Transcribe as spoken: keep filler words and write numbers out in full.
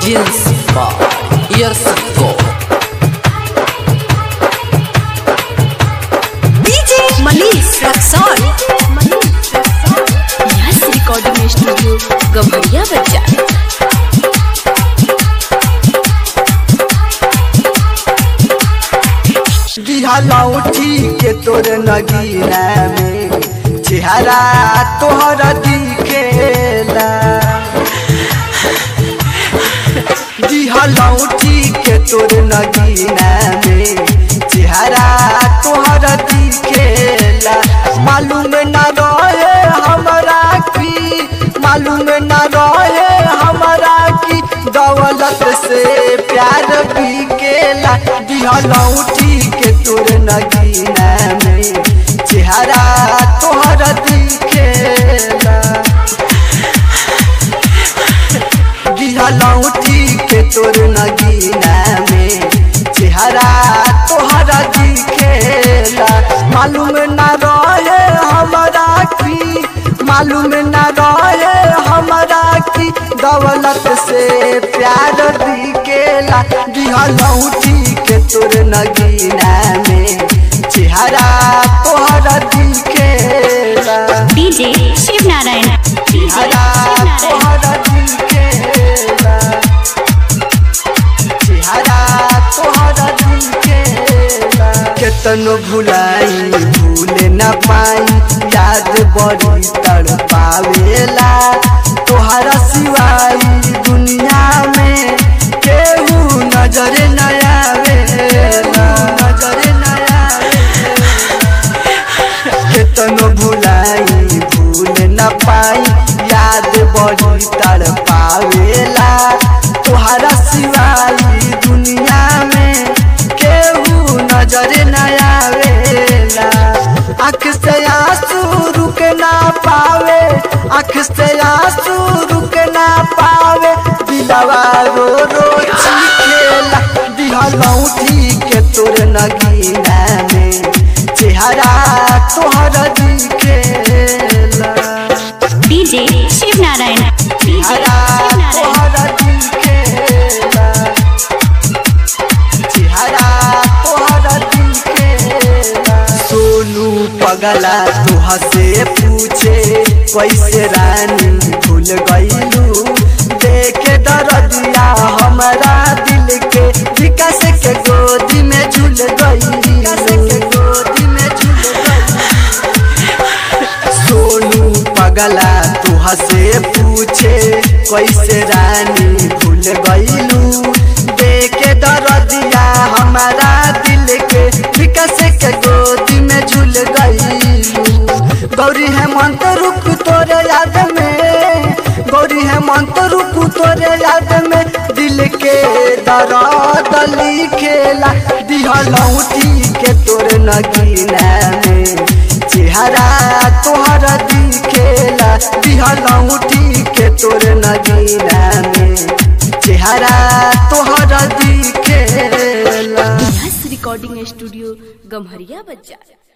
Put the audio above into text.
Presents by Years Ago. D J Manish Raksol. Yes, recording studio Gamharia बाजार। लौटी के तोर नगीना में चेहरा तोहर दिखेला। दिहा लौटी के तोर नगीना में चेहरा तोहर दिखेला। मालूम न रहे हमरा की, मालूम न रहे हमरा की दौलत से प्यार बिकेला। दिहा लौटी के तोर नगीना में चेहरा तोहर दिखेला। दिहा लौटी के तोर नगीना में चेहरा तोहर दिखेला। मालूम न रहे हमरा की, मालूम न रहे हमरा की दौलत से प्यार बिकेला। दिहा लौटी के तोर नगीना में चेहरा तोहर दिखेला। डीजे शिव नारायण। चेहरा तोहर दिखेला। चेहरा तोहर दिखेला। केतनो भुलाई भूले न पाई, याद बड़ी तड़पावेला। तोहरा सिवाई दुनिया में केहू नजर न आवेला, नजर न आवेला। केतनो भुलाई भूल न पाई, याद बड़ी तड़पावेला। तोहरा सिवाई दुनिया में केहू नजर न आवेला। आँख से आंसू रुक ना पावे, आँख से आंसू रुक ना पावे, दिलवा रो रो चीखेला। दिहा लौटी के तोर नगीना में चेहरा तोहर दिखेला। डीजे शिव नारायण। चेहरा तोहर दिखेला। चेहरा तोहर दिखेला। सोनू पगला तोहा से पूछे कैसे रानी भूल गईलू। देखे दर्दिया हमारा दिल के, विकास के गोदी में झूल गई, विकास के गोदी में झूल गई। सोनू पगला तोहा से पूछे कैसे रानी भूल गईलू। देखे दर्दिया हमारा दिल के, विकास के गोदी में झूल गईलू। गौरी हेमंत रुक तोरे याद में, गौरी हेमंत रुक तोरे याद में, दिल के दर्द लिखेला। दिहा लौटी के तोर नगीना में चेहरा तोहर दिखेला। दिहा लौटी के तोर नगीना में चेहरा तोहर दिखेला। यस, रिकॉर्डिंग स्टूडियो गम्हरिया बाजार।